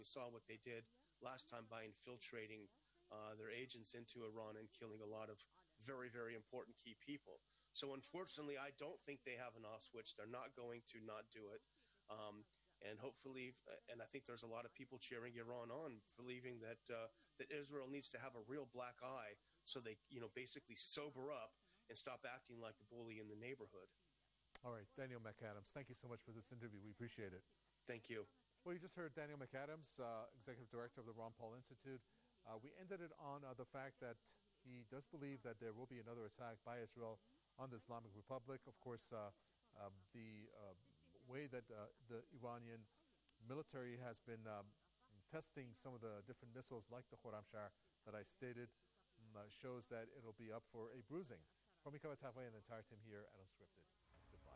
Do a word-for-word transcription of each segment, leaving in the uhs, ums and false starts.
We saw what they did last time by infiltrating uh, their agents into Iran and killing a lot of very, very important key people. So unfortunately, I don't think they have an off switch. They're not going to not do it. Um, and hopefully, and I think there's a lot of people cheering Iran on, believing that uh, that Israel needs to have a real black eye so they, you know, basically sober up and stop acting like the bully in the neighborhood. All right, Daniel McAdams, thank you so much for this interview. We appreciate it. Thank you. Well, you just heard Daniel McAdams, uh, Executive Director of the Ron Paul Institute. Uh, we ended it on uh, the fact that he does believe that there will be another attack by Israel on the Islamic Republic. Of course, uh, uh, the uh, way that uh, the Iranian military has been um, testing some of the different missiles like the Khorramshahr that I stated um, uh, shows that it'll be up for a bruising. From Mika Batavai and the entire team here at Unscripted. That's goodbye.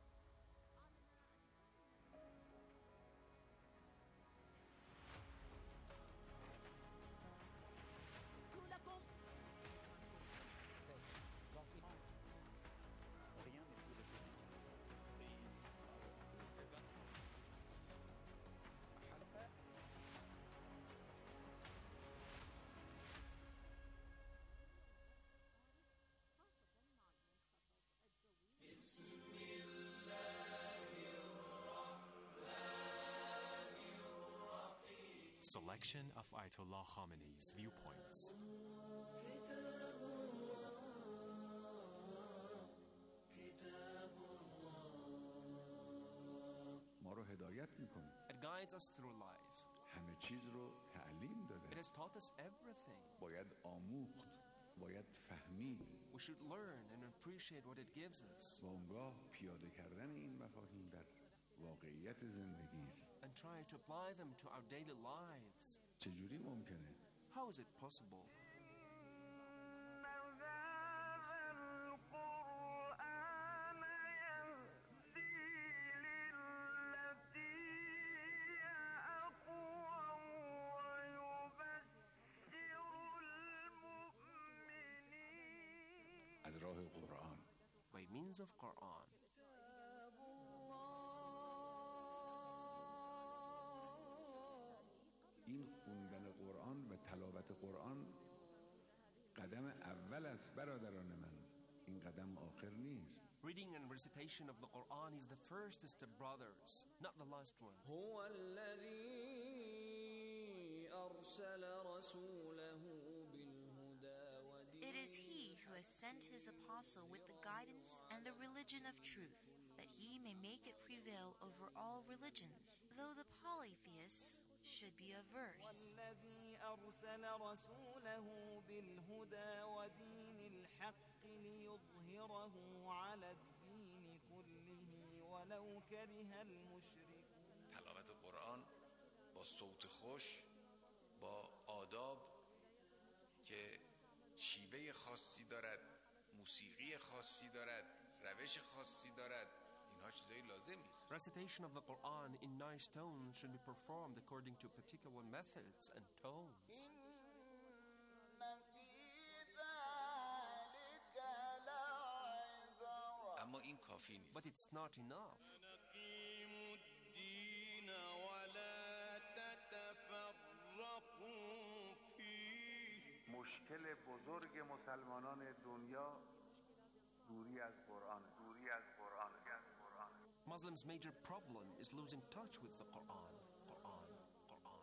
Rien n'est plus républicain. Selection of Ayatollah Khamenei's viewpoints. It guides us through life. همه چیز رو تعلیم داده. It has taught us everything. باید آموخت. باید فهمید. We should learn and appreciate what it gives us. و اونگاه پیاده کردن این مفاهیم در واقعیت زندگی است. And try to apply them to our daily lives. چجوری ممکنه؟ How is it possible? از راه قرآن. By means of Quran. این خوندن قرآن و تلاوت قرآن قدم اول است برادران من. این قدم آخر نیست. Reading and recitation of the Quran is the first step, brothers, not the last one. هو الذي أرسل رسوله بالهدى ودين. It is He who has sent His apostle with the guidance and the religion of truth, that He may make it prevail over all religions, though the polytheists should be averse. والذي أرسل رسوله بالهدى ودين الحق ليظهره على الدين كله ولو كره المشركون. تلاوت قرآن با صوت خوش، با آداب که شیوه خاصی دارد، موسیقی خاصی دارد، روش خاصی دارد، اینها چیزایی لازم نیست. Recitation of the Quran in nice tones should be performed according to particular methods and tones. اما این کافی نیست. But it's not enough. مشکل بزرگ مسلمانان دنیا دوری از قرآن دوری از قرآن از قرآن Muslims' major problem is losing touch with the Quran. Quran. Quran.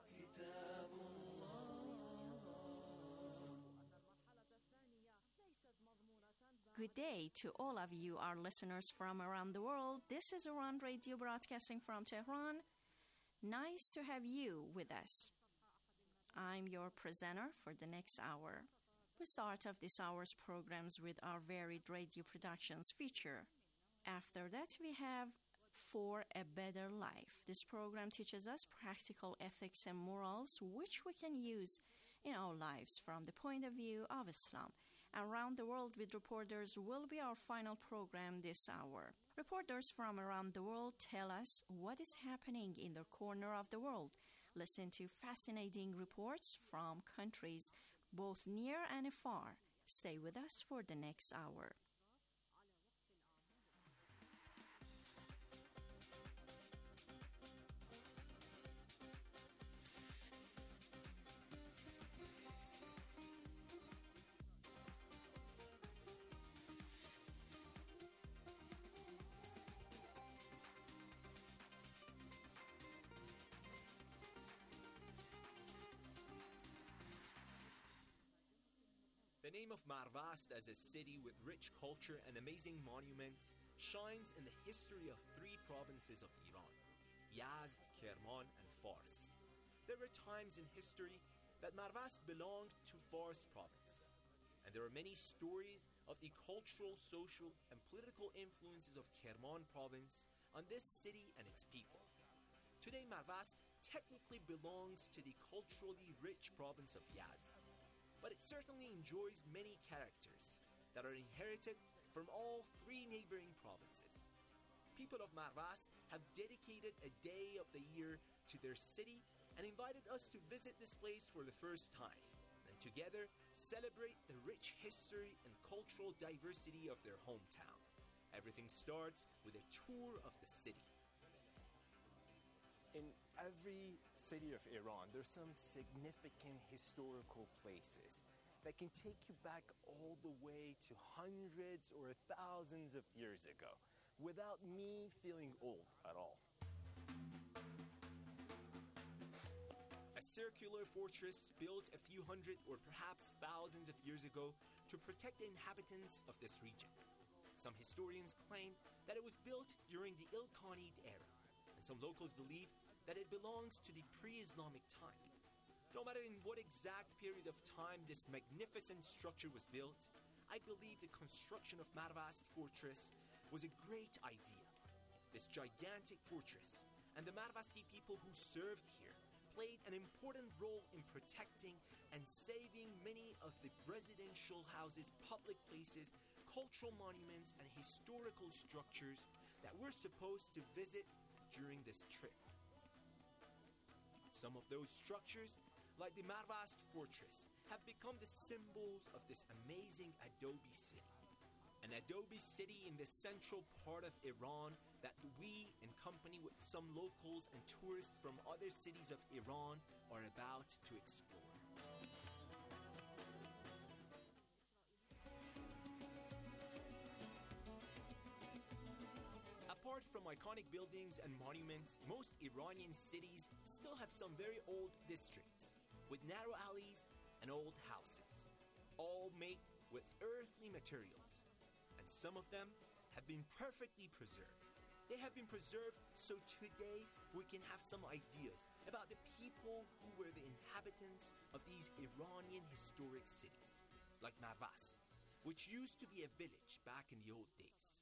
Good day to all of you, our listeners from around the world. This is Iran Radio broadcasting from Tehran. Nice to have you with us. I'm your presenter for the next hour. We start off this hour's programs with our varied radio productions feature. After that, we have For a Better Life. This program teaches us practical ethics and morals which we can use in our lives from the point of view of Islam. Around the World with Reporters will be our final program this hour. Reporters from around the world tell us what is happening in their corner of the world. Listen to fascinating reports from countries both near and far. Stay with us for the next hour. name of Marvast as a city with rich culture and amazing monuments shines in the history of three provinces of Iran: Yazd, Kerman, and Fars. There were times in history that Marvast belonged to Fars province, and there are many stories of the cultural, social, and political influences of Kerman province on this city and its people. Today, Marvast technically belongs to the culturally rich province of Yazd, but it certainly enjoys many characters that are inherited from all three neighboring provinces. People of Marvast have dedicated a day of the year to their city and invited us to visit this place for the first time, and together celebrate the rich history and cultural diversity of their hometown. Everything starts with a tour of the city. In every city of Iran, there's some significant historical places that can take you back all the way to hundreds or thousands of years ago without me feeling old at all. A circular fortress built a few hundred or perhaps thousands of years ago to protect the inhabitants of this region. Some historians claim that it was built during the Ilkhanid era, and some locals believe that it belongs to the pre-Islamic time. No matter in what exact period of time this magnificent structure was built, I believe the construction of Marvast Fortress was a great idea. This gigantic fortress and the Marvasti people who served here played an important role in protecting and saving many of the residential houses, public places, cultural monuments, and historical structures that we're supposed to visit during this trip. Some of those structures, like the Marvast Fortress, have become the symbols of this amazing adobe city. An adobe city in the central part of Iran that we, in company with some locals and tourists from other cities of Iran, are about to explore. Apart from iconic buildings and monuments, most Iranian cities still have some very old districts with narrow alleys and old houses, all made with earthly materials, and some of them have been perfectly preserved. They have been preserved so today we can have some ideas about the people who were the inhabitants of these Iranian historic cities, like Marvast, which used to be a village back in the old days.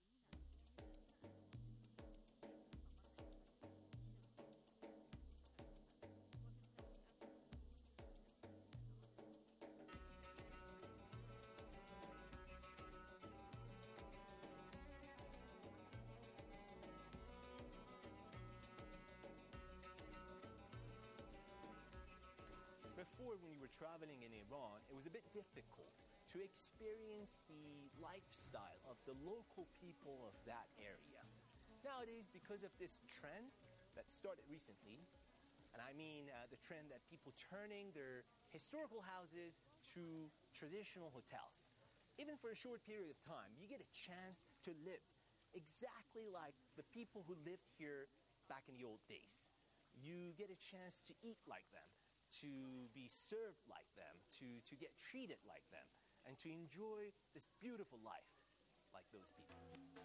Before, when you were traveling in Iran, it was a bit difficult to experience the lifestyle of the local people of that area. Nowadays, because of this trend that started recently, and I mean uh, the trend that people turning their historical houses to traditional hotels, even for a short period of time, you get a chance to live exactly like the people who lived here back in the old days. You get a chance to eat like them, to be served like them, to, to get treated like them, and to enjoy this beautiful life like those people.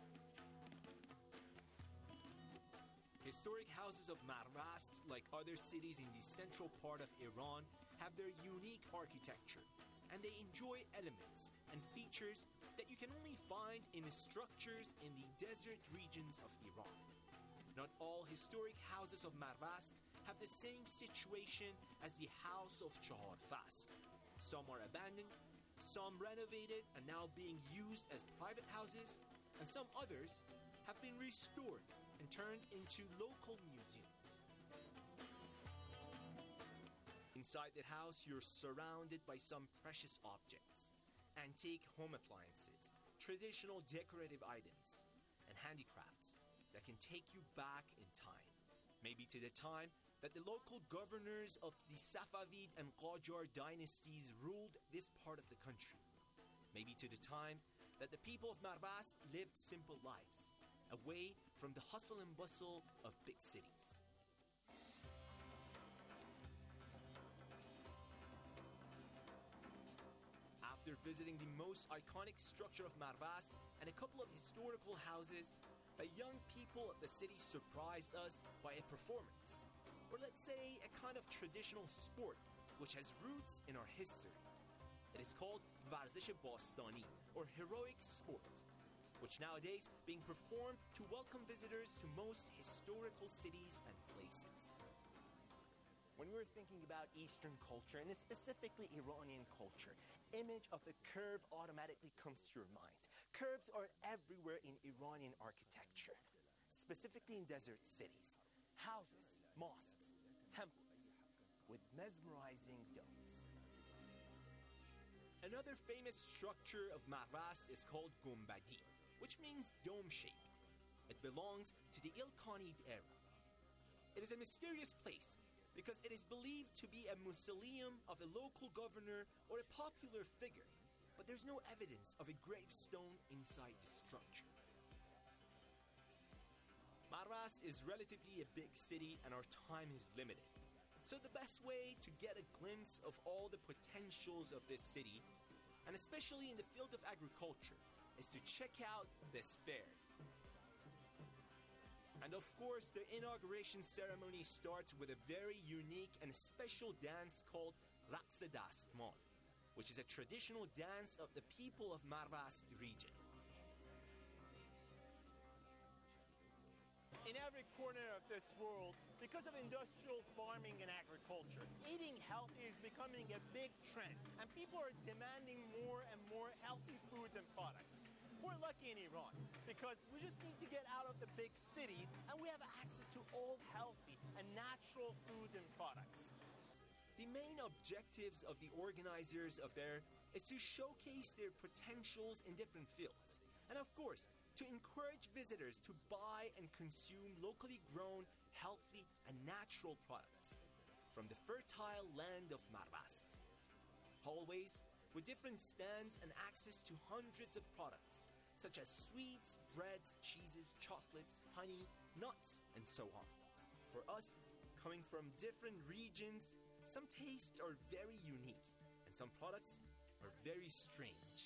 Historic houses of Marvast, like other cities in the central part of Iran, have their unique architecture, and they enjoy elements and features that you can only find in structures in the desert regions of Iran. Not all historic houses of Marvast have the same situation as the house of Chahar Fasl. Some are abandoned, some renovated and now being used as private houses, and some others have been restored and turned into local museums. Inside the house, you're surrounded by some precious objects, antique home appliances, traditional decorative items, and handicrafts that can take you back in time. Maybe to the time that the local governors of the Safavid and Qajar dynasties ruled this part of the country. Maybe to the time that the people of Marvast lived simple lives, away from the hustle and bustle of big cities. After after visiting the most iconic structure of Marvast and a couple of historical houses, the young people of the city surprised us by a performance, or let's say a kind of traditional sport which has roots in our history. It is called Varzish Bastani, or heroic sport, which nowadays being performed to welcome visitors to most historical cities and places. When we're thinking about Eastern culture, and specifically Iranian culture, image of the curve automatically comes to your mind. Curves are everywhere in Iranian architecture, specifically in desert cities, houses, mosques, temples, with mesmerizing domes. Another famous structure of Marvast is called Gumbadi, which means dome-shaped. It belongs to the Ilkhanid era. It is a mysterious place because it is believed to be a mausoleum of a local governor or a popular figure, but there's no evidence of a gravestone inside the structure. Marvast is relatively a big city and our time is limited. So the best way to get a glimpse of all the potentials of this city, and especially in the field of agriculture, is to check out this fair. And of course, the inauguration ceremony starts with a very unique and special dance called Raqs Dastman, which is a traditional dance of the people of Marvast region. In every corner of this world, because of industrial farming and agriculture, eating healthy is becoming a big trend, and people are demanding more and more healthy foods and products. We're lucky in Iran because we just need to get out of the big cities and we have access to all healthy and natural foods and products. The main objectives of the organizers of fair is to showcase their potentials in different fields, and of course, to encourage visitors to buy and consume locally grown, healthy, and natural products from the fertile land of Marvast. Hallways with different stands and access to hundreds of products, such as sweets, breads, cheeses, chocolates, honey, nuts, and so on. For us, coming from different regions, some tastes are very unique, and some products are very strange.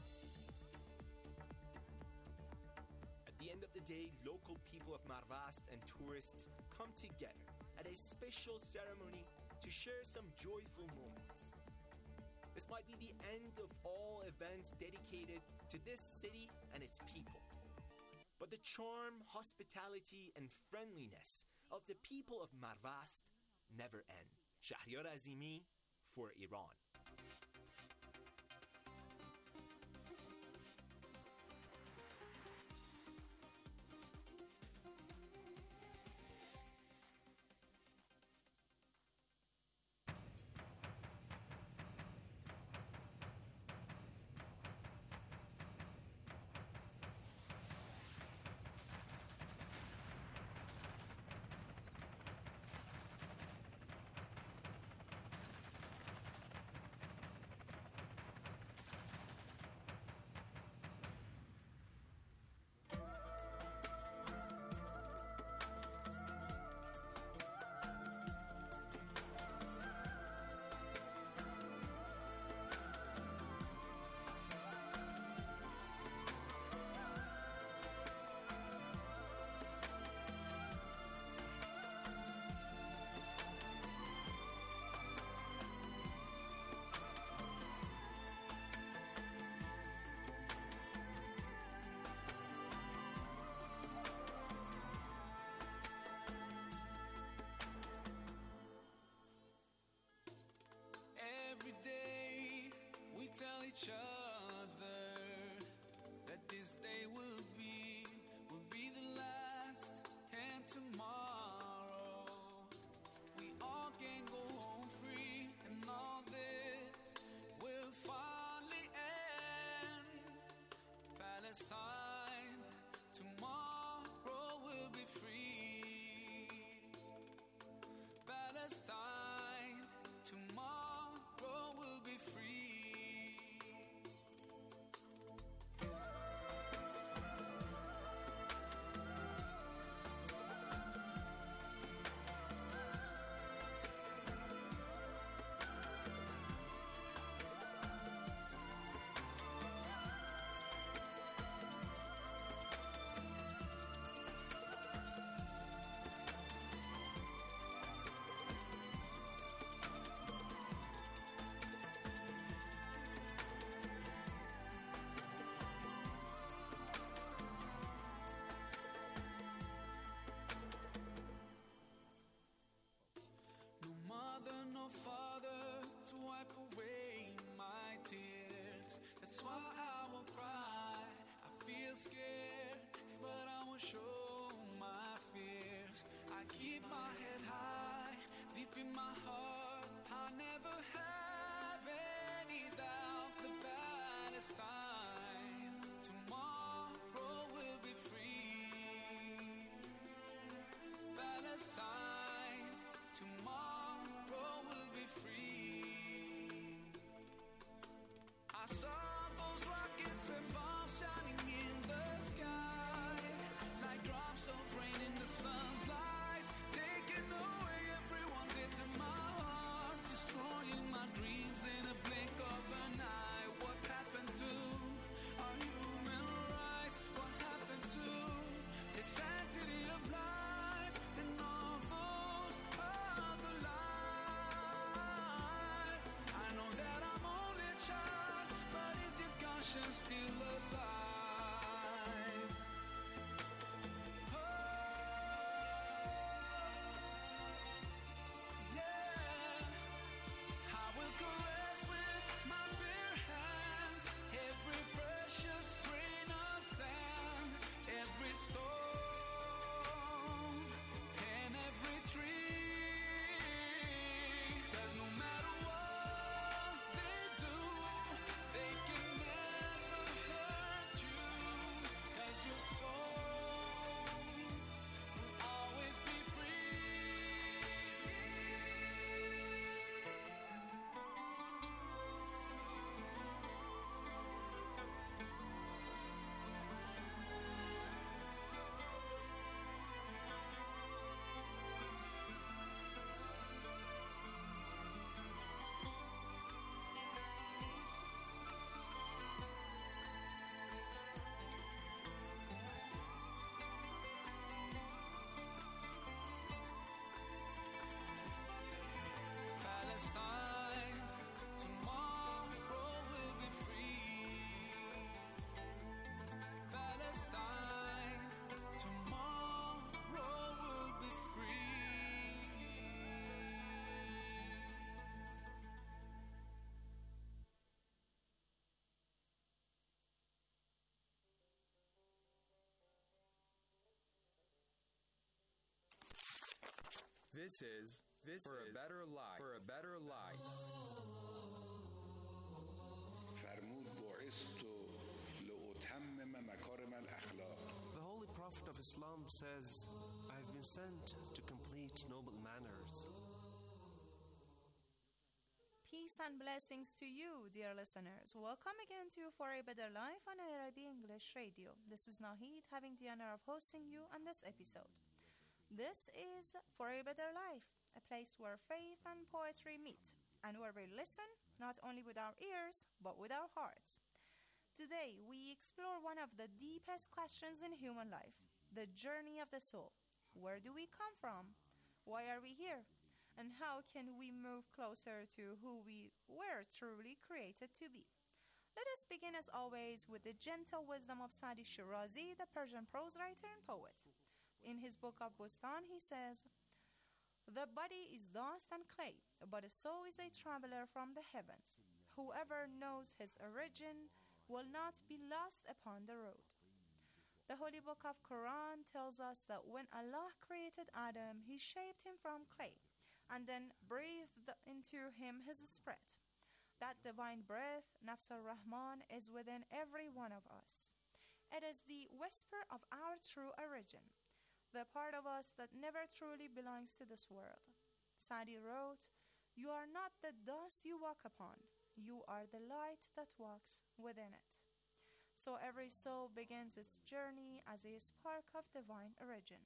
At the end of the day, local people of Marvast and tourists come together at a special ceremony to share some joyful moments. This might be the end of all events dedicated to this city and its people. But the charm, hospitality, and friendliness of the people of Marvast never end. Shahryar Azimi for Iran. Every day we tell each other that this day will be, will be the last, and tomorrow we all can go home free, and all this will finally end. Palestine, tomorrow will be free. Palestine, tomorrow will be free. nation still alive. Oh, yeah. I will caress with my bare hands every precious grain of sand, every stone and every tree. 'Cause no matter what they do, they can never hurt you. 'Cause your soul will always be free. Palestine, tomorrow will be free. Palestine, tomorrow will be free. This is this for a better life. For a better life. فرمود بعثت لأتمم مکارم الاخلاق. The Holy Prophet of Islam says, I have been sent to complete noble manners. Peace and blessings to you, dear listeners. Welcome again to For a Better Life on Arabic English Radio. This is Nahid, having the honor of hosting you on this episode. This is For a Better Life, a place where faith and poetry meet, and where we listen not only with our ears, but with our hearts. Today, we explore one of the deepest questions in human life, the journey of the soul. Where do we come from? Why are we here? And how can we move closer to who we were truly created to be? Let us begin, as always, with the gentle wisdom of Sadi Shirazi, the Persian prose writer and poet. In his book of Bustan, he says, "The body is dust and clay, but the soul is a traveler from the heavens. Whoever knows his origin will not be lost upon the road." The Holy Book of Quran tells us that when Allah created Adam, He shaped him from clay and then breathed into him His spirit. That divine breath, Nafs al-Rahman, is within every one of us. It is the whisper of our true origin, the part of us that never truly belongs to this world. Sadi wrote, "You are not the dust you walk upon. You are the light that walks within it." So every soul begins its journey as a spark of divine origin,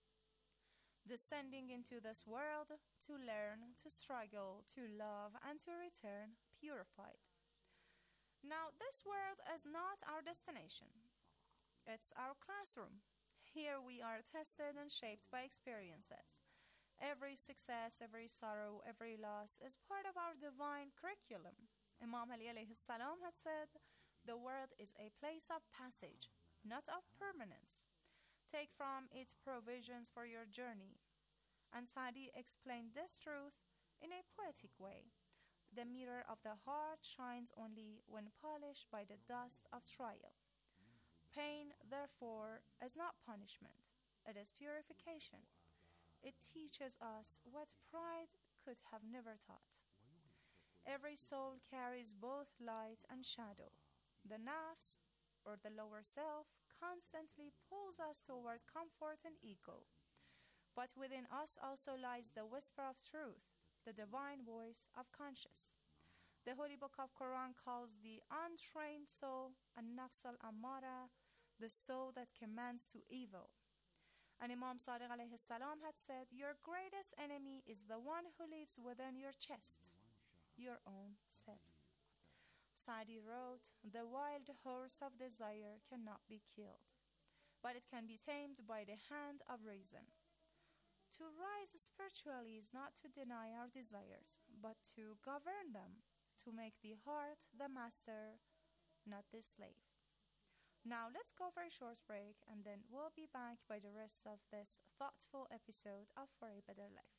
descending into this world to learn, to struggle, to love, and to return purified. Now, this world is not our destination. It's our classroom. Here we are tested and shaped by experiences. Every success, every sorrow, every loss is part of our divine curriculum. Imam Ali alayhi salam had said, "The world is a place of passage, not of permanence. Take from it provisions for your journey." And Sadi explained this truth in a poetic way. The mirror of the heart shines only when polished by the dust of trial. Pain, therefore, is not punishment. It is purification. It teaches us what pride could have never taught. Every soul carries both light and shadow. The nafs, or the lower self, constantly pulls us toward comfort and ego. But within us also lies the whisper of truth, the divine voice of conscience. The Holy Book of Quran calls the untrained soul an-nafs al-ammara, the soul that commands to evil. And Imam Sadiq alayhi salam had said, "Your greatest enemy is the one who lives within your chest, your own self." Sadi wrote, "The wild horse of desire cannot be killed, but it can be tamed by the hand of reason. To rise spiritually is not to deny our desires, but to govern them, to make the heart the master not the slave. Now let's go for a short break and then we'll be back by the rest of this thoughtful episode of For a Better Life.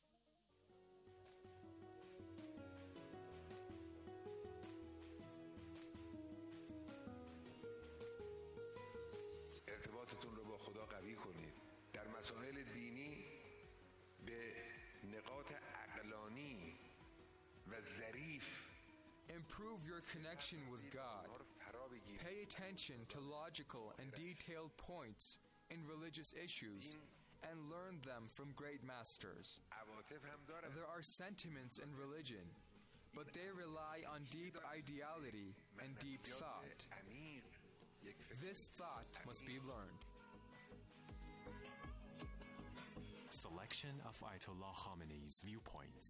ارتباطتون رو با خدا قوی کنید. در مسائل دینی به نقاط عقلانی و ظریف Improve your connection with God. Pay attention to logical and detailed points in religious issues and learn them from great masters. There are sentiments in religion, but they rely on deep ideality and deep thought. This thought must be learned. Selection of Ayatollah Khamenei's viewpoints.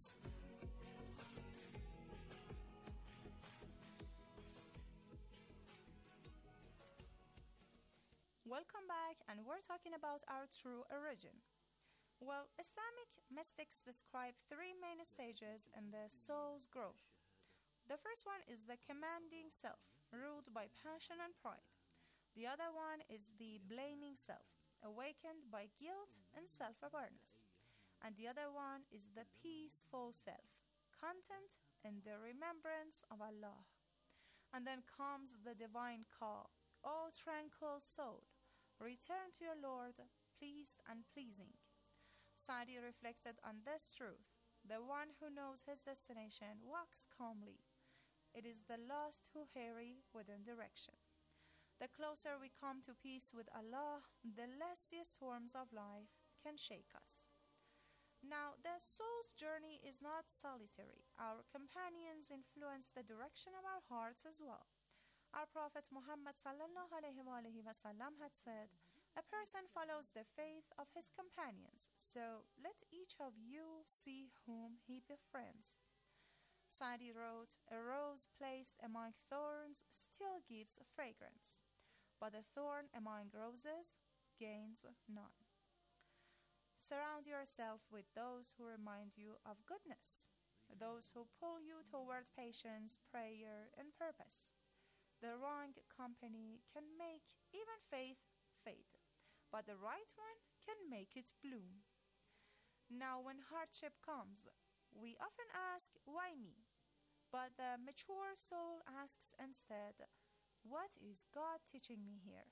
Welcome back, and we're talking about our true origin. Well, Islamic mystics describe three main stages in the soul's growth. The first one is the commanding self, ruled by passion and pride. The other one is the blaming self, awakened by guilt and self-awareness. And the other one is the peaceful self, content in the remembrance of Allah. And then comes the divine call, O tranquil soul, return to your Lord, pleased and pleasing. Sadi reflected on this truth. The one who knows his destination walks calmly. It is the lost who hurry within direction. The closer we come to peace with Allah, the less the storms of life can shake us. Now, the soul's journey is not solitary. Our companions influence the direction of our hearts as well. Our Prophet Muhammad sallallahu alayhi wa alayhi wa sallam had said, a person follows the faith of his companions, so let each of you see whom he befriends. Sadi wrote, a rose placed among thorns still gives fragrance, but a thorn among roses gains none. Surround yourself with those who remind you of goodness, those who pull you toward patience, prayer, and purpose. The wrong company can make even faith fade, but the right one can make it bloom. Now, when hardship comes, we often ask, why me? But the mature soul asks instead, what is God teaching me here?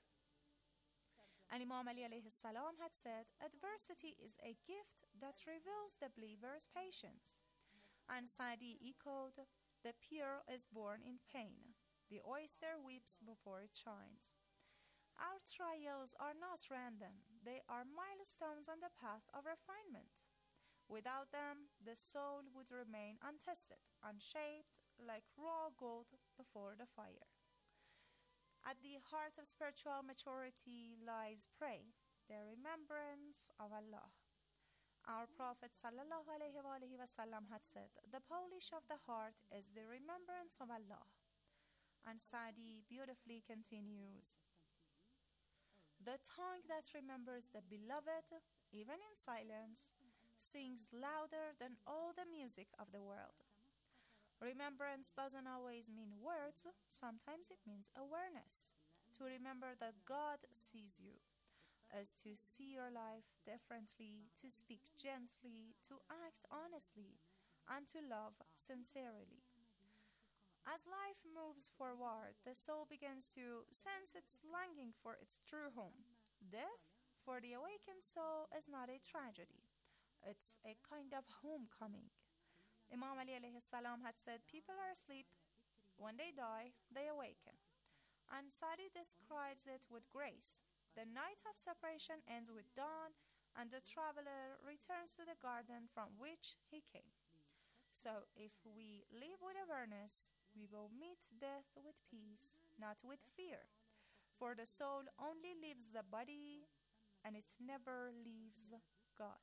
And Imam Ali alayhi salam had said, adversity is a gift that reveals the believer's patience. And Sadi echoed, the pearl is born in pain. The oyster weeps before it shines. Our trials are not random. They are milestones on the path of refinement. Without them, the soul would remain untested, unshaped, like raw gold before the fire. At the heart of spiritual maturity lies prayer, the remembrance of Allah. Our Prophet sallallahu alayhi wa alayhi wa sallam had said, the polish of the heart is the remembrance of Allah. And Sadi beautifully continues, the tongue that remembers the beloved, even in silence, sings louder than all the music of the world. Remembrance doesn't always mean words, sometimes it means awareness. To remember that God sees you is to see your life differently, to speak gently, to act honestly, and to love sincerely. As life moves forward, the soul begins to sense its longing for its true home. Death, for the awakened soul, is not a tragedy. It's a kind of homecoming. Imam Ali alayhi salam had said, people are asleep. When they die, they awaken. And Sadi describes it with grace. The night of separation ends with dawn, and the traveler returns to the garden from which he came. So if we live with awareness, we will meet death with peace, not with fear. For the soul only leaves the body, and it never leaves God.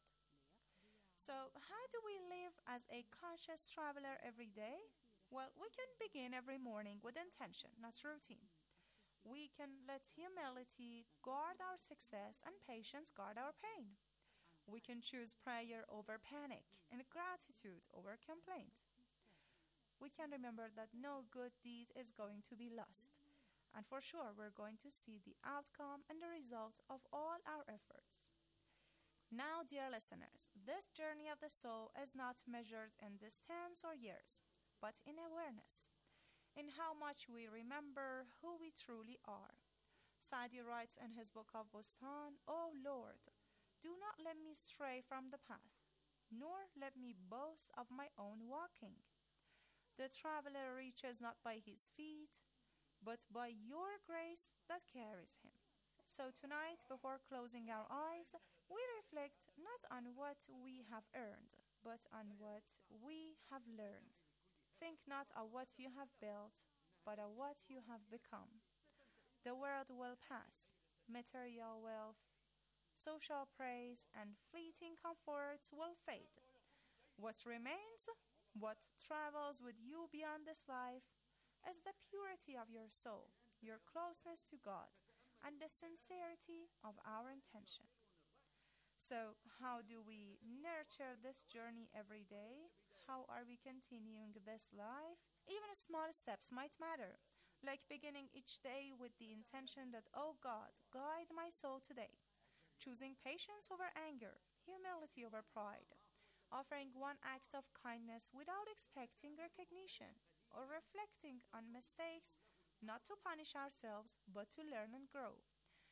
So how do we live as a conscious traveler every day? Well, we can begin every morning with intention, not routine. We can let humility guard our success and patience guard our pain. We can choose prayer over panic and gratitude over complaint. We can remember that no good deed is going to be lost. And for sure, we're going to see the outcome and the result of all our efforts. Now, dear listeners, this journey of the soul is not measured in distance or years, but in awareness, in how much we remember who we truly are. Sa'di writes in his book of Bustan, "O Lord, do not let me stray from the path, nor let me boast of my own walking. The traveler reaches not by his feet, but by your grace that carries him." So tonight, before closing our eyes, we reflect not on what we have earned, but on what we have learned. Think not of what you have built, but of what you have become. The world will pass, material wealth, social praise, and fleeting comforts will fade. What remains, what travels with you beyond this life, is the purity of your soul, your closeness to God, and the sincerity of our intention. So, how do we nurture this journey every day? How are we continuing this life? Even small steps might matter, like beginning each day with the intention that, "Oh God, guide my soul today," choosing patience over anger, humility over pride, offering one act of kindness without expecting recognition, or reflecting on mistakes, not to punish ourselves, but to learn and grow.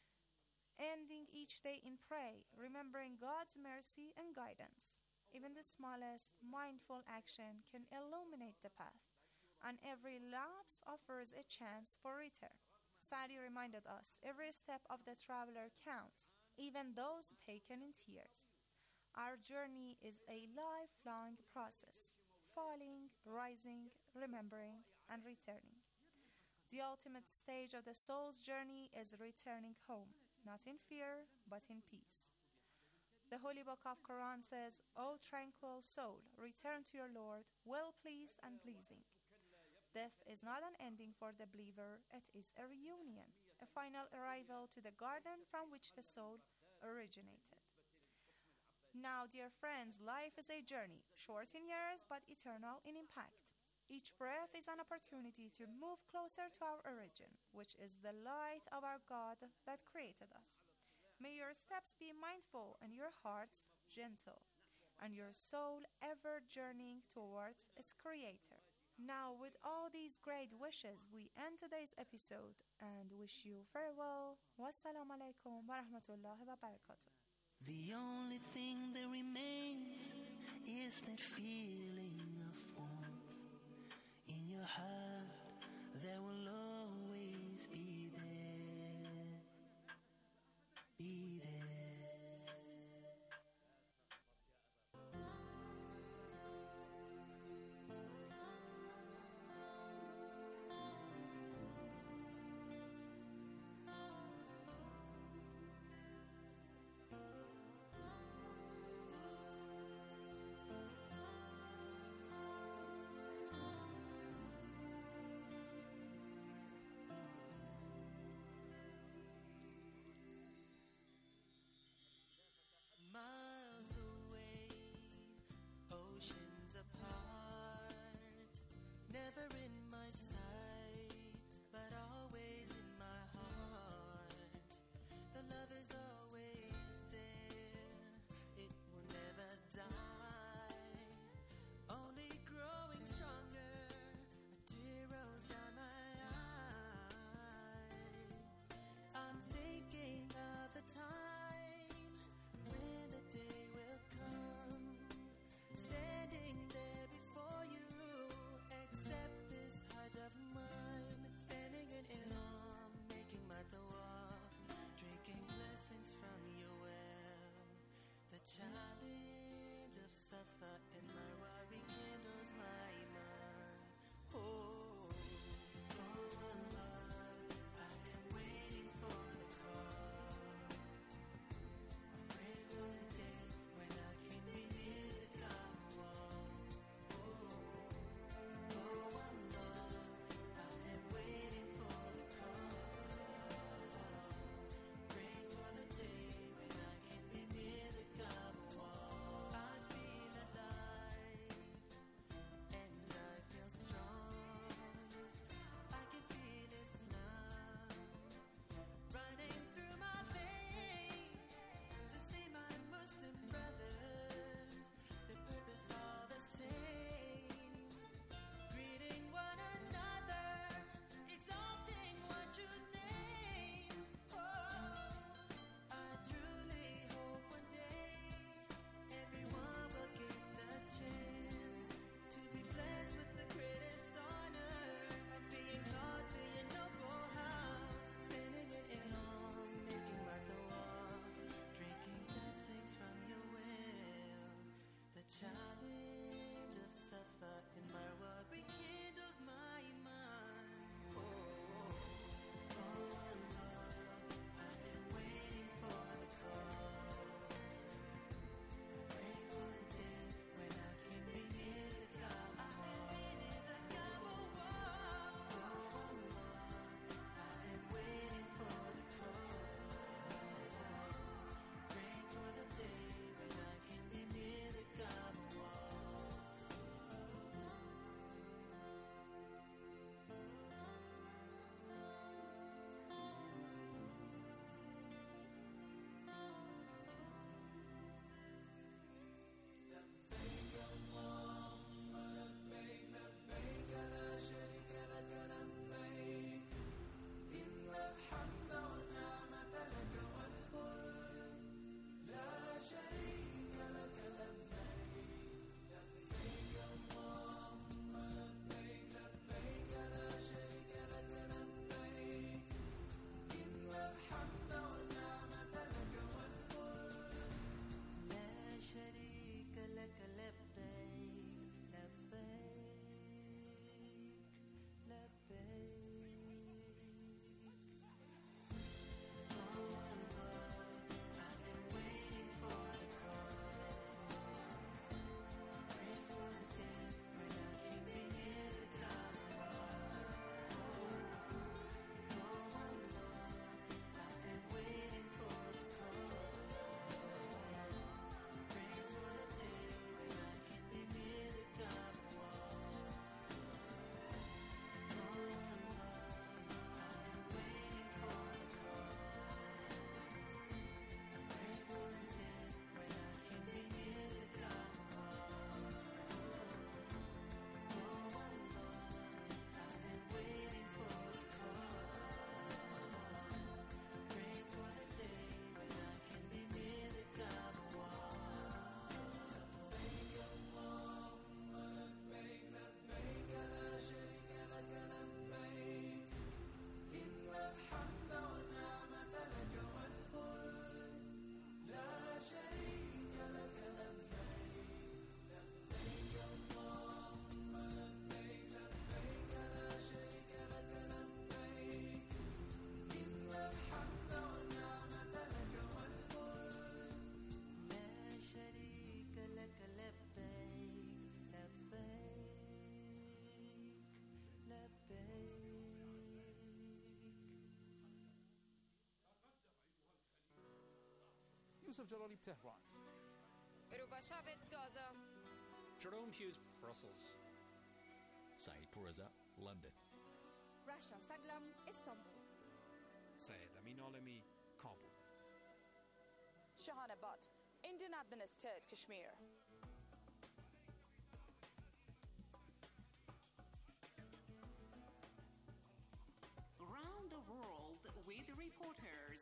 Ending each day in prayer, remembering God's mercy and guidance. Even the smallest mindful action can illuminate the path, and every lapse offers a chance for return. Sa'di reminded us, every step of the traveler counts, even those taken in tears. Our journey is a lifelong process, falling, rising, remembering, and returning. The ultimate stage of the soul's journey is returning home, not in fear, but in peace. The Holy Book of Quran says, "O tranquil soul, return to your Lord, well pleased and pleasing." Death is not an ending for the believer, it is a reunion, a final arrival to the garden from which the soul originated. Now, dear friends, life is a journey, short in years but eternal in impact. Each breath is an opportunity to move closer to our origin, which is the light of our God that created us. May your steps be mindful and your hearts gentle, and your soul ever journeying towards its Creator. Now, with all these great wishes, we end today's episode and wish you farewell. Wassalamu alaikum wa rahmatullahi wa barakatuh. The only thing that remains is that feeling of warmth in your heart that will always be there, be there. Yusuf Jalali, Tehran. Rubashavet, Gaza. Jerome Hughes, Brussels. Saeed Pourreza, London. Rasha Saglam, Istanbul. Syed Amin Alami, Kabul. Shahana Butt, Indian administered Kashmir. Around the world with reporters.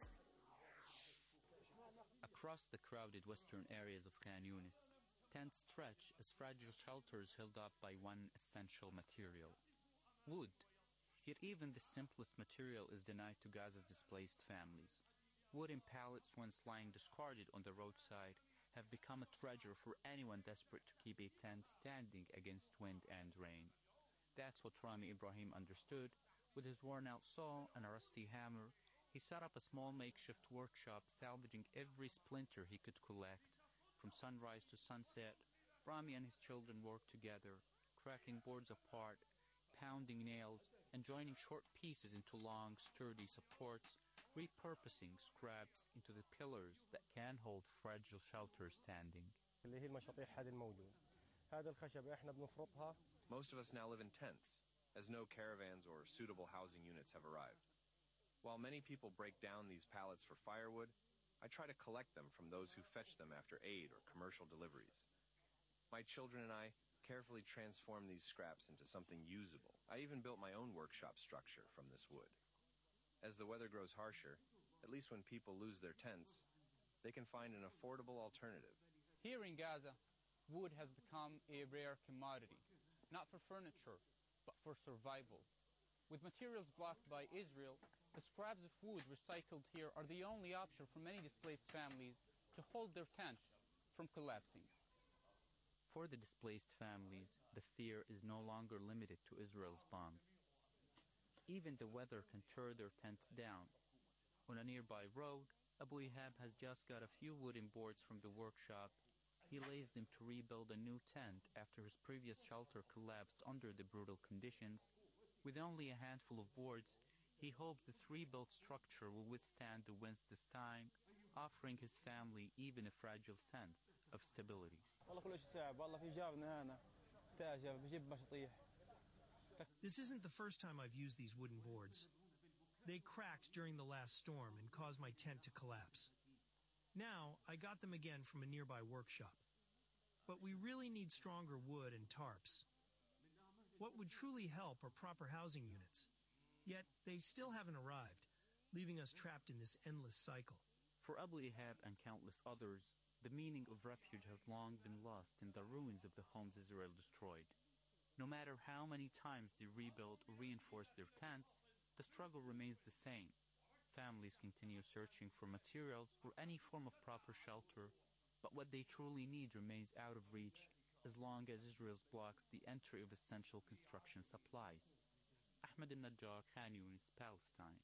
Across the crowded western areas of Khan Yunis, tents stretch as fragile shelters held up by one essential material: wood. Yet even the simplest material is denied to Gaza's displaced families. Wooden pallets once lying discarded on the roadside have become a treasure for anyone desperate to keep a tent standing against wind and rain. That's what Rami Ibrahim understood. With his worn-out saw and a rusty hammer, he set up a small makeshift workshop, salvaging every splinter he could collect. From sunrise to sunset, Rami and his children worked together, cracking boards apart, pounding nails, and joining short pieces into long, sturdy supports, repurposing scraps into the pillars that can hold fragile shelters standing. Most of us now live in tents, as no caravans or suitable housing units have arrived. While many people break down these pallets for firewood, I try to collect them from those who fetch them after aid or commercial deliveries. My children and I carefully transform these scraps into something usable. I even built my own workshop structure from this wood. As the weather grows harsher, at least when people lose their tents, they can find an affordable alternative. Here in Gaza, wood has become a rare commodity, not for furniture, but for survival. With materials blocked by Israel, the scraps of wood recycled here are the only option for many displaced families to hold their tents from collapsing. For the displaced families, the fear is no longer limited to Israel's bombs. Even the weather can tear their tents down. On a nearby road, Abu Ihab has just got a few wooden boards from the workshop. He lays them to rebuild a new tent after his previous shelter collapsed under the brutal conditions. With only a handful of boards, he hopes this rebuilt structure will withstand the winds this time, offering his family even a fragile sense of stability. This isn't the first time I've used these wooden boards. They cracked during the last storm and caused my tent to collapse. Now, I got them again from a nearby workshop. But we really need stronger wood and tarps. What would truly help are proper housing units. Yet, they still haven't arrived, leaving us trapped in this endless cycle. For Abu Ihab and countless others, the meaning of refuge has long been lost in the ruins of the homes Israel destroyed. No matter how many times they rebuild or reinforce their tents, the struggle remains the same. Families continue searching for materials or any form of proper shelter, but what they truly need remains out of reach as long as Israel blocks the entry of essential construction supplies. Ahmed al-Najjar, Khan Yunis, Palestine.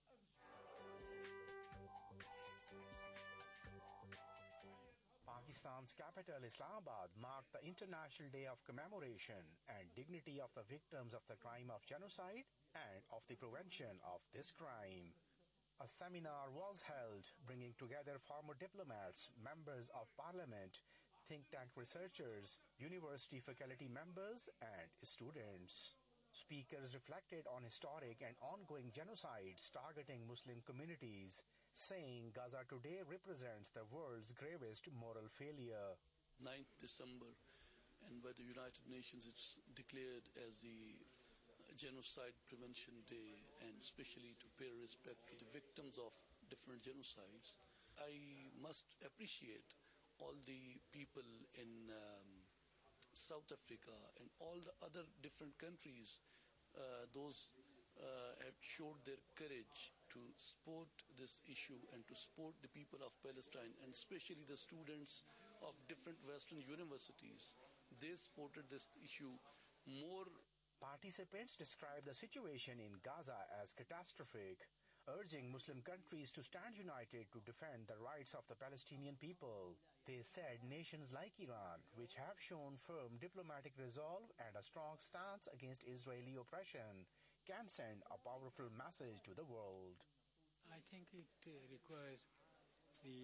Pakistan's capital Islamabad marked the International Day of Commemoration and Dignity of the Victims of the Crime of Genocide and of the Prevention of this crime. A seminar was held bringing together former diplomats, members of parliament, think tank researchers, university faculty members, and students. Speakers reflected on historic and ongoing genocides targeting Muslim communities, saying Gaza today represents the world's gravest moral failure. ninth of December, and by the United Nations it's declared as the Genocide Prevention Day, and especially to pay respect to the victims of different genocides. I must appreciate all the people in um, South Africa and all the other different countries, uh, those uh, have showed their courage to support this issue and to support the people of Palestine, and especially the students of different Western universities. They supported this issue more. Participants described the situation in Gaza as catastrophic, urging Muslim countries to stand united to defend the rights of the Palestinian people. They said nations like Iran, which have shown firm diplomatic resolve and a strong stance against Israeli oppression, can send a powerful message to the world. I think it uh, requires the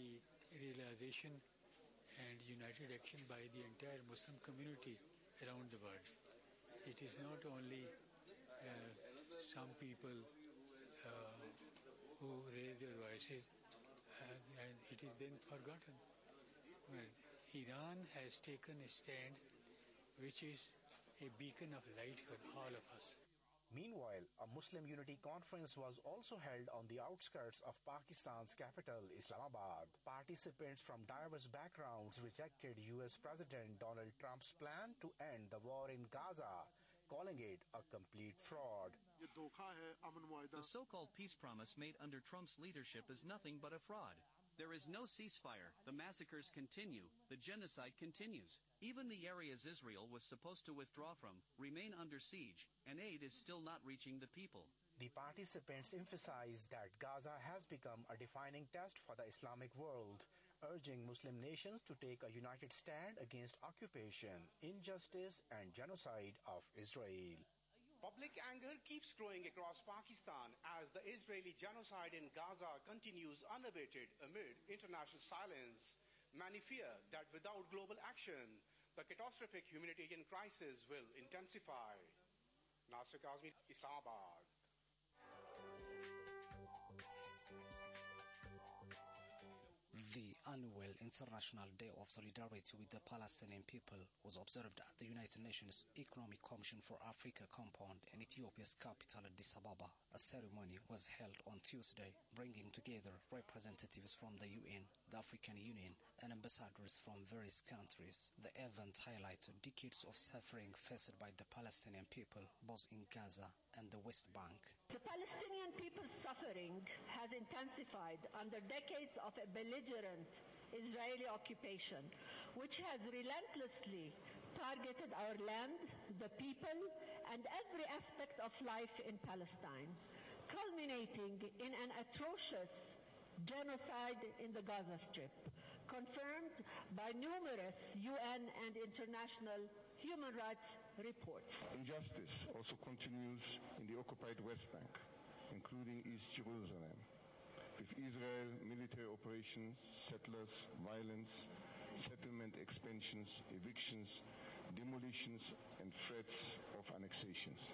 realization and united action by the entire Muslim community around the world. It is not only uh, some people uh, who raise their voices uh, and it is then forgotten. Well, Iran has taken a stand which is a beacon of light for all of us. Meanwhile, a Muslim Unity Conference was also held on the outskirts of Pakistan's capital, Islamabad. Participants from diverse backgrounds rejected U S President Donald Trump's plan to end the war in Gaza, calling it a complete fraud. The so-called peace promise made under Trump's leadership is nothing but a fraud. There is no ceasefire. The massacres continue. The genocide continues. Even the areas Israel was supposed to withdraw from remain under siege, and aid is still not reaching the people. The participants emphasized that Gaza has become a defining test for the Islamic world, urging Muslim nations to take a united stand against occupation, injustice, and genocide of Israel. Public anger keeps growing across Pakistan as the Israeli genocide in Gaza continues unabated amid international silence. Many fear that without global action, the catastrophic humanitarian crisis will intensify. Nasir Kazmi, Islamabad. The annual International Day of Solidarity with the Palestinian people was observed at the United Nations Economic Commission for Africa compound in Ethiopia's capital, Addis Ababa. A ceremony was held on Tuesday, bringing together representatives from the U N, the African Union, and ambassadors from various countries. The event highlighted decades of suffering faced by the Palestinian people, both in Gaza and the West Bank. The Palestinian people's suffering has intensified under decades of a belligerent Israeli occupation, which has relentlessly targeted our land, the people, and every aspect of life in Palestine, culminating in an atrocious genocide in the Gaza Strip, confirmed by numerous U N and international human rights reports. Injustice also continues in the occupied West Bank, including East Jerusalem, with Israel military operations, settlers, violence, settlement expansions, evictions, demolitions, and threats of annexations.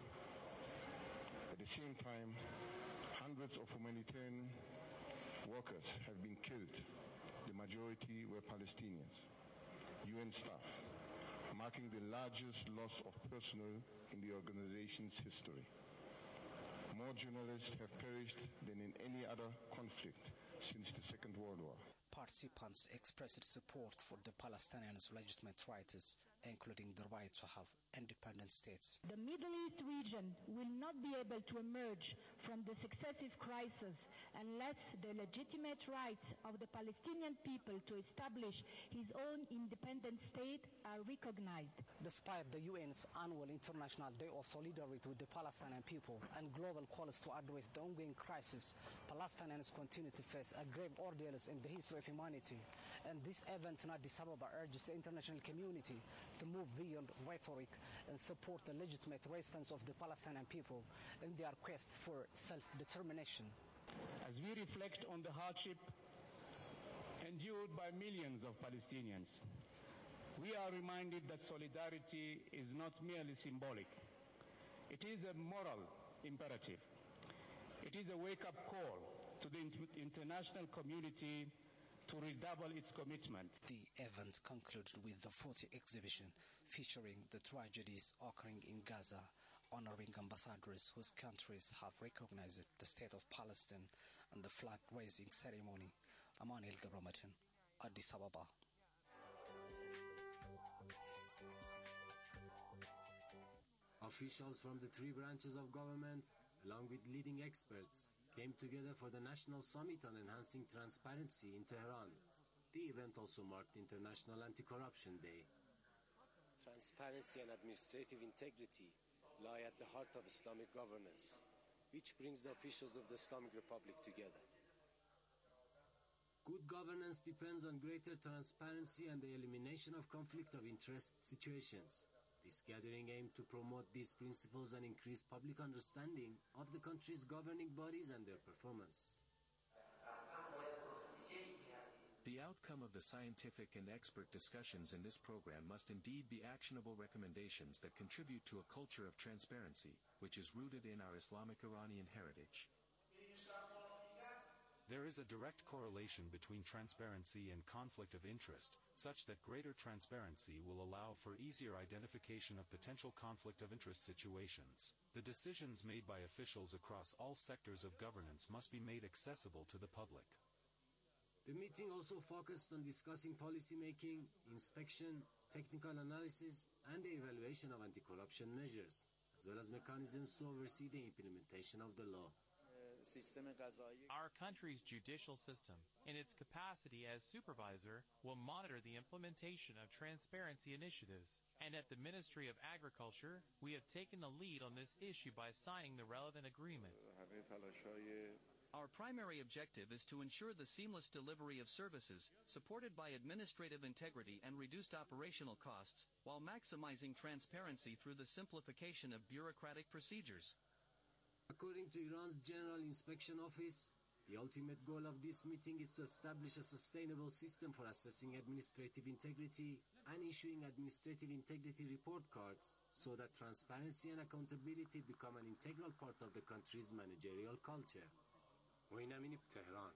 At the same time, hundreds of humanitarian workers have been killed. The majority were Palestinians, U N staff, marking the largest loss of personnel in the organization's history. More journalists have perished than in any other conflict since the Second World War. Participants expressed support for the Palestinians' legitimate rights, including the right to have independent states. The Middle East region will not be able to emerge from the successive crises unless the legitimate rights of the Palestinian people to establish his own independent state are recognized. Despite the U N's annual International Day of Solidarity with the Palestinian people and global calls to address the ongoing crisis, Palestinians continue to face a grave ordeals in the history of humanity. And this event in Addis Ababa urges the international community to move beyond rhetoric and support the legitimate resistance of the Palestinian people in their quest for self-determination. As we reflect on the hardship endured by millions of Palestinians, we are reminded that solidarity is not merely symbolic. It is a moral imperative. It is a wake-up call to the international community to redouble its commitment. The event concluded with the photo exhibition featuring the tragedies occurring in Gaza, honoring ambassadors whose countries have recognized the state of Palestine, and the flag-raising ceremony. Amanuel Gabramatin, Addis Ababa. Officials from the three branches of government, along with leading experts, came together for the National Summit on Enhancing Transparency in Tehran. The event also marked International Anti-Corruption Day. Transparency and administrative integrity lie at the heart of Islamic governance, which brings the officials of the Islamic Republic together. Good governance depends on greater transparency and the elimination of conflict of interest situations. This gathering aimed to promote these principles and increase public understanding of the country's governing bodies and their performance. The outcome of the scientific and expert discussions in this program must indeed be actionable recommendations that contribute to a culture of transparency, which is rooted in our Islamic Iranian heritage. There is a direct correlation between transparency and conflict of interest, such that greater transparency will allow for easier identification of potential conflict of interest situations. The decisions made by officials across all sectors of governance must be made accessible to the public. The meeting also focused on discussing policy making, inspection, technical analysis, and the evaluation of anti-corruption measures, as well as mechanisms to oversee the implementation of the law. Our country's judicial system, in its capacity as supervisor, will monitor the implementation of transparency initiatives. And at the Ministry of Agriculture, we have taken the lead on this issue by signing the relevant agreement. Our primary objective is to ensure the seamless delivery of services, supported by administrative integrity and reduced operational costs, while maximizing transparency through the simplification of bureaucratic procedures. According to Iran's General Inspection Office, the ultimate goal of this meeting is to establish a sustainable system for assessing administrative integrity and issuing administrative integrity report cards so that transparency and accountability become an integral part of the country's managerial culture. Moin Amini, Tehran.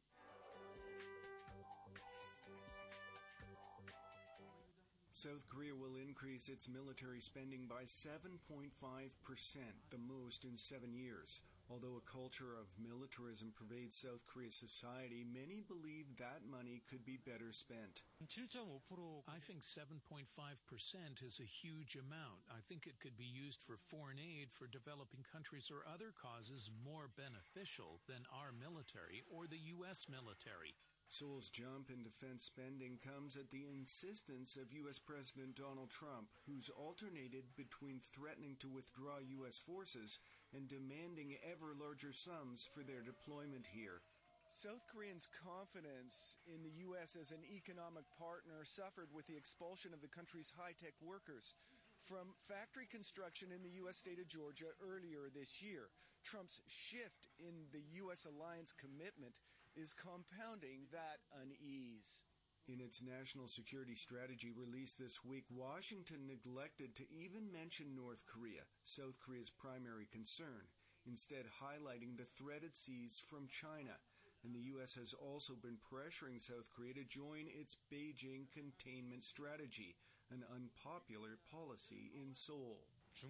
South Korea will increase its military spending by seven point five percent, the most in seven years. Although a culture of militarism pervades South Korea's society, many believe that money could be better spent. I think seven point five percent is a huge amount. I think it could be used for foreign aid for developing countries or other causes more beneficial than our military or the U S military. Seoul's jump in defense spending comes at the insistence of U S President Donald Trump, who's alternated between threatening to withdraw U S forces and demanding ever larger sums for their deployment here. South Koreans' confidence in the U S as an economic partner suffered with the expulsion of the country's high-tech workers from factory construction in the U S state of Georgia earlier this year. Trump's shift in the U S alliance commitment is compounding that unease. In its national security strategy released this week, Washington neglected to even mention North Korea, South Korea's primary concern, instead highlighting the threat it sees from China. And the U S has also been pressuring South Korea to join its Beijing containment strategy, an unpopular policy in Seoul.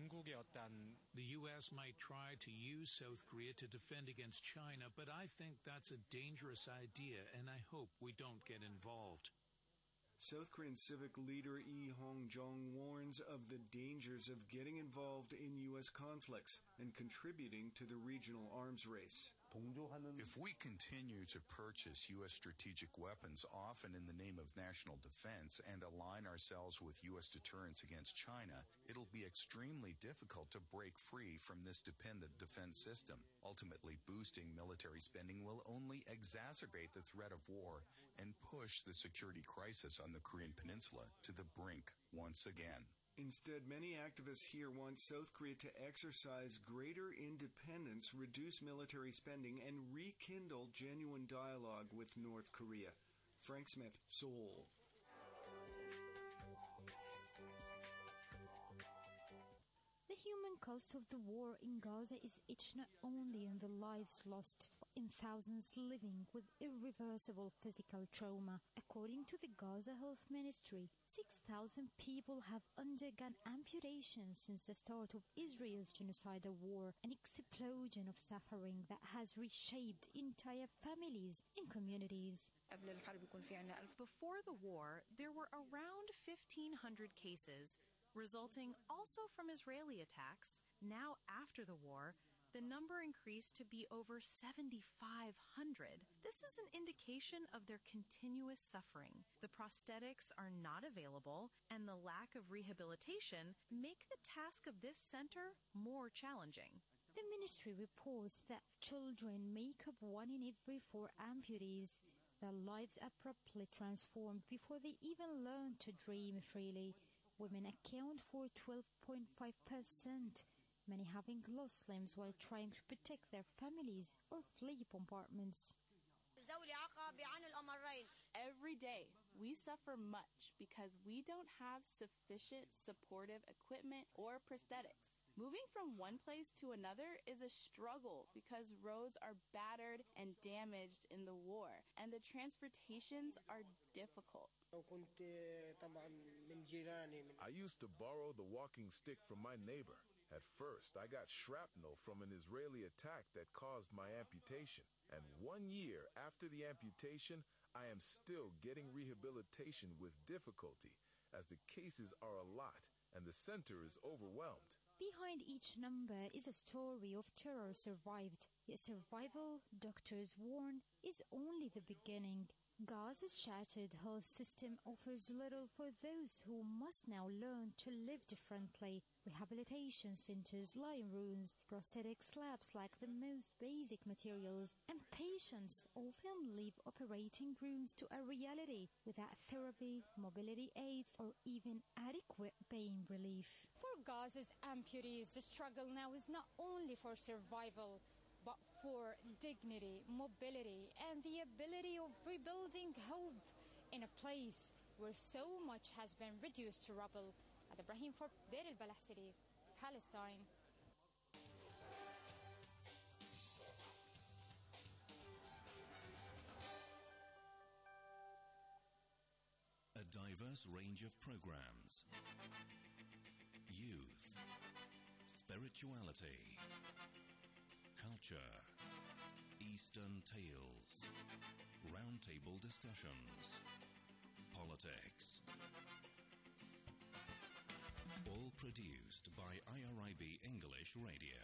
The U S might try to use South Korea to defend against China, but I think that's a dangerous idea, and I hope we don't get involved. South Korean civic leader Lee Hong-jong warns of the dangers of getting involved in U S conflicts and contributing to the regional arms race. If we continue to purchase U S strategic weapons, often in the name of national defense, and align ourselves with U S deterrence against China, it'll be extremely difficult to break free from this dependent defense system. Ultimately, boosting military spending will only exacerbate the threat of war and push the security crisis on the Korean Peninsula to the brink once again. Instead, many activists here want South Korea to exercise greater independence, reduce military spending, and rekindle genuine dialogue with North Korea. Frank Smith, Seoul. The human cost of the war in Gaza is etched not only in the lives lost, but in thousands living with irreversible physical trauma. According to the Gaza Health Ministry, six thousand people have undergone amputations since the start of Israel's genocidal war, an explosion of suffering that has reshaped entire families and communities. Before the war, there were around fifteen hundred cases, resulting also from Israeli attacks. Now, after the war, the number increased to be over seventy-five hundred. This is an indication of their continuous suffering. The prosthetics are not available, and the lack of rehabilitation make the task of this center more challenging. The ministry reports that children make up one in every four amputees. Their lives abruptly transformed before they even learn to dream freely. Women account for twelve point five percent, many having lost limbs while trying to protect their families or flee bombardments. Every day, we suffer much because we don't have sufficient supportive equipment or prosthetics. Moving from one place to another is a struggle because roads are battered and damaged in the war, and the transportations are difficult. I used to borrow the walking stick from my neighbor. At first, I got shrapnel from an Israeli attack that caused my amputation. And one year after the amputation, I am still getting rehabilitation with difficulty, as the cases are a lot and the center is overwhelmed. Behind each number is a story of terror survived. Yet survival, doctors warn, is only the beginning. Gaza's shattered health system offers little for those who must now learn to live differently. Rehabilitation centers lie in ruins, prosthetic slabs lack the most basic materials, and patients often leave operating rooms to a reality without therapy, mobility aids, or even adequate pain relief. For Gaza's amputees, the struggle now is not only for survival, but for dignity, mobility, and the ability of rebuilding hope in a place where so much has been reduced to rubble. At Ibrahim for Deir al-Balah City, Palestine. A diverse range of programs. Youth, spirituality, culture, Eastern tales, roundtable discussions, politics. All produced by I R I B English Radio.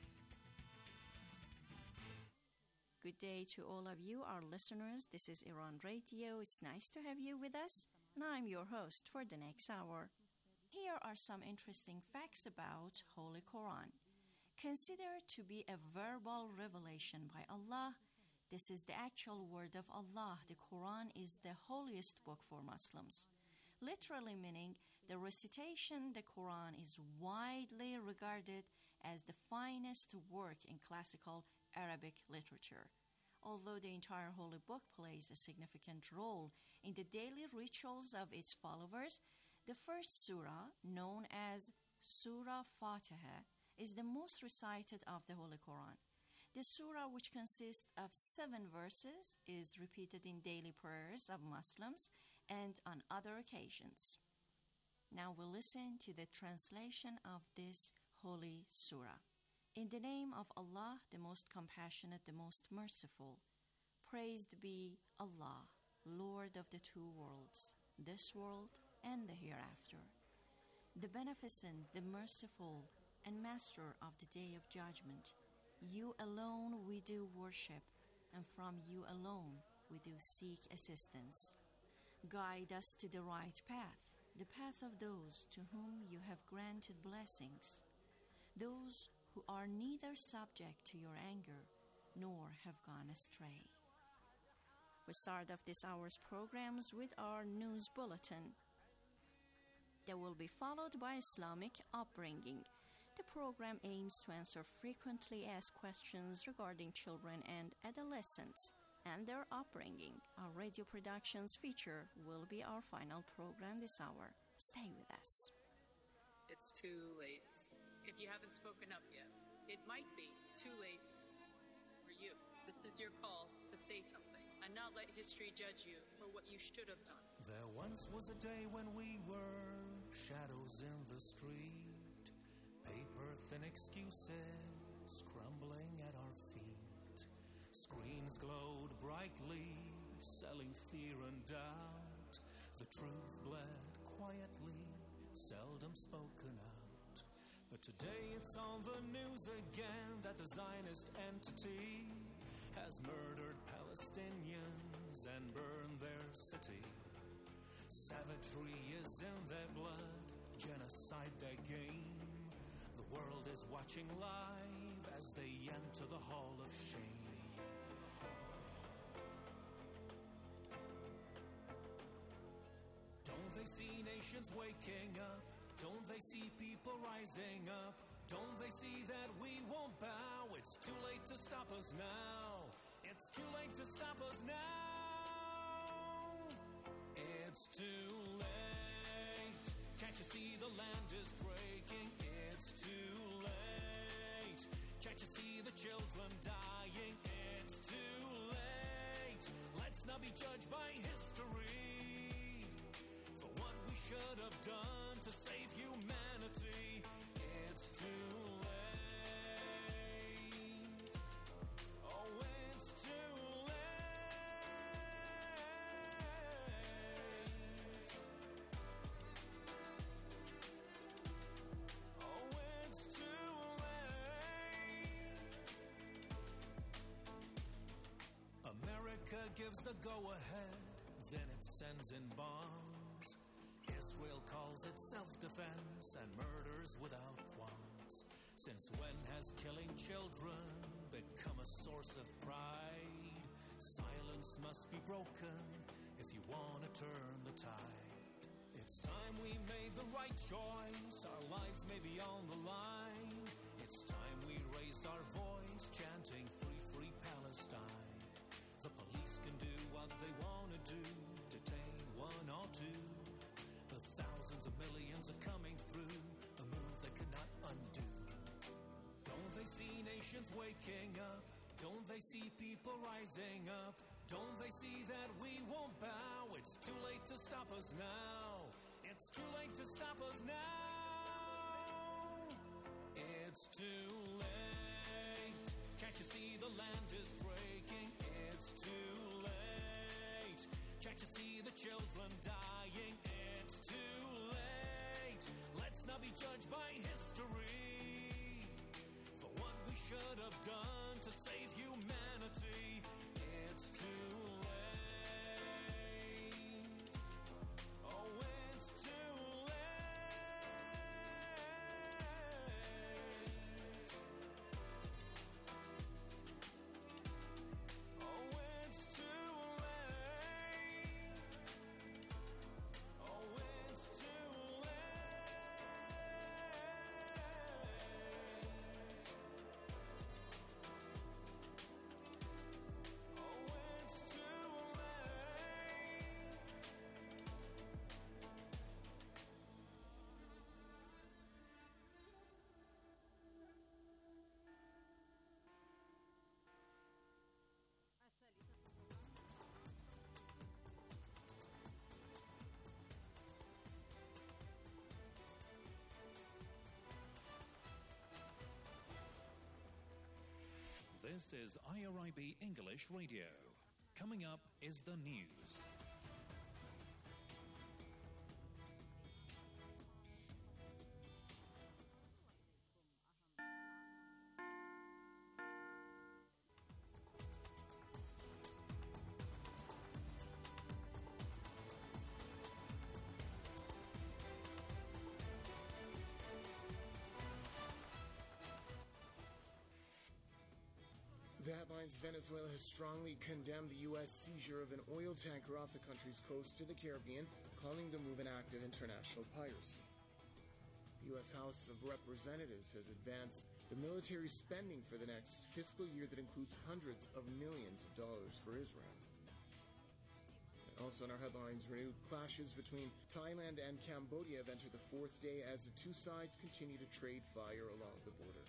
Good day to all of you, our listeners. This is Iran Radio. It's nice to have you with us, and I'm your host for the next hour. Here are some interesting facts about Holy Quran. Considered to be a verbal revelation by Allah, this is the actual word of Allah. The Quran is the holiest book for Muslims. Literally meaning, the recitation, the Quran, is widely regarded as the finest work in classical Arabic literature. Although the entire holy book plays a significant role in the daily rituals of its followers, the first surah, known as Surah Fatiha, is the most recited of the Holy Quran. The surah, which consists of seven verses, is repeated in daily prayers of Muslims and on other occasions. Now we'll listen to the translation of this holy surah. In the name of Allah, the most compassionate, the most merciful. Praised be Allah, Lord of the two worlds, this world and the hereafter. The beneficent, the merciful, and master of the day of judgment. You alone we do worship, and from you alone we do seek assistance. Guide us to the right path, the path of those to whom you have granted blessings, those who are neither subject to your anger nor have gone astray. We start off this hour's programs with our news bulletin. They will be followed by Islamic upbringing. The program aims to answer frequently asked questions regarding children and adolescents and their upbringing. Our radio productions feature will be our final program this hour. Stay with us. It's too late. If you haven't spoken up yet, it might be too late for you. This is your call to say something and not let history judge you for what you should have done. There once was a day when we were shadows in the street, paper thin excuses crumbling at our feet. Screens glowed brightly, selling fear and doubt. The truth bled quietly, seldom spoken out. But today it's on the news again that the Zionist entity has murdered Palestinians and burned their city. Savagery is in their blood, genocide their game. The world is watching live as they enter the hall of shame. Don't they see nations waking up? Don't they see people rising up? Don't they see that we won't bow? It's too late to stop us now. It's too late to stop us now. It's too late. Can't you see the land is breaking? It's too late. Can't you see the children dying? It's too late. Let's not be judged by history for what we should have done to save humanity. It's too late. Oh, it's too late. Oh, it's too late. America gives the go-ahead, then it sends in bombs. Israel calls it self-defense and murders without qualms. Since when has killing children become a source of pride? Silence must be broken if you want to turn the tide. It's time we made the right choice. Our lives may be on the line. It's time we raised our voice, chanting free, free Palestine. The police can do what they want to do, detain one or two. But thousands of millions are coming through, a move they could not undo. Don't they see nations waking up? Don't they see people rising up? Don't they see that we won't bow? It's too late to stop us now. It's too late to stop us now. It's too late. Can't you see the land is breaking? It's too late. Can't you see the children dying? It's too late. Let's not be judged by history for what we should have done to save humanity. It's too late. Oh, it's too late. Oh, it's too late. Oh, it's too This is I R I B English Radio. Coming up is the news. The headlines: Venezuela has strongly condemned the U S seizure of an oil tanker off the country's coast to the Caribbean, calling the move an act of international piracy. The U S House of Representatives has advanced the military spending for the next fiscal year that includes hundreds of millions of dollars for Israel. And also in our headlines, renewed clashes between Thailand and Cambodia have entered the fourth day as the two sides continue to trade fire along the border.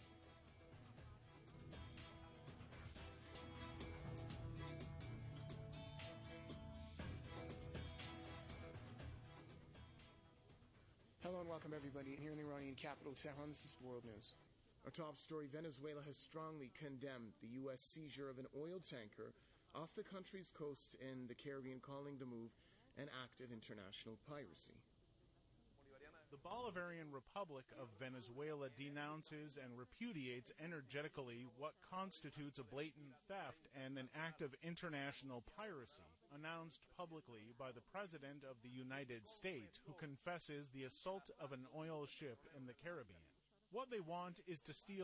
Hello and welcome everybody here in the Iranian capital, Tehran. This is World News. Our top story: Venezuela has strongly condemned the U S seizure of an oil tanker off the country's coast in the Caribbean, calling the move an act of international piracy. The Bolivarian Republic of Venezuela denounces and repudiates energetically what constitutes a blatant theft and an act of international piracy, announced publicly by the President of the United States, who confesses the assault of an oil ship in the Caribbean. What they want is to steal